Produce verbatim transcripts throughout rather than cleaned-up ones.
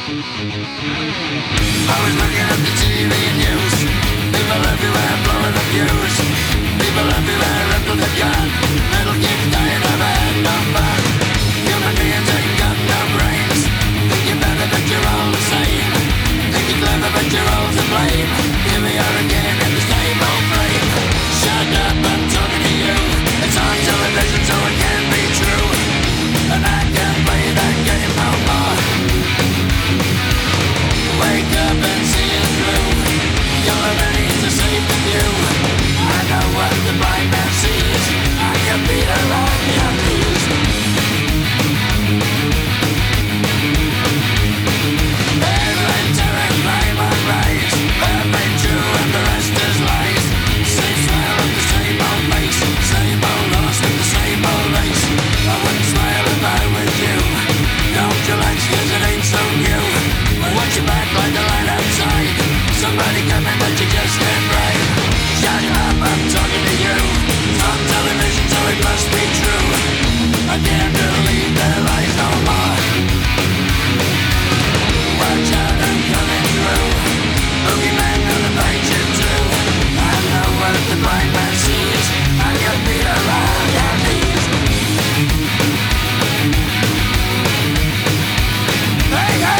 I was looking at the T V news. People everywhere blowing the fuse. People everywhere up to the gun. Little kids dying of a head no fun. Human beings ain't got no brains. Think you're better but you're all the same. Think you're clever but you're all to blame. Here we are again in the same old frame. Shut up, I'm talking to you. It's on television so it can't be true. And I can't play that game no more. Wake up and see it through. You'll have any to save the view. I know what the blind man sees. I can beat around your knees. Headline terror, crime on rise. I've been true and the rest is lies. Same smile with the same old face. Same old horse with the same old race. I wouldn't smile if I was you. Don't you like cause it ain't so new. Watch your back like a light outside. Somebody coming but you just can't ride. Shut up, I'm talking to you. It's on television so it must be true. I can't believe their lies no more. Watch out, I'm coming through. Boogeyman gonna bite you too. I know what the blind man sees. I can beat around your knees. Hey, hey!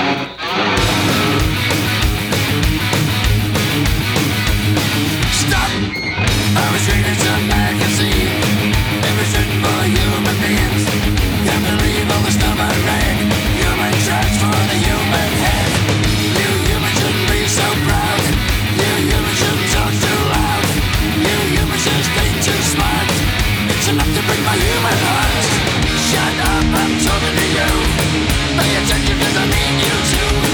Stop! I was reading some magazine. It was written for human beings. Can't believe all the stuff I read. Human trash for the human head. You humans shouldn't be so proud. You humans shouldn't talk too loud. You humans just ain't too smart. It's enough to break my human heart. Shut up, I'm talking to you. Pay attention cause I need you to.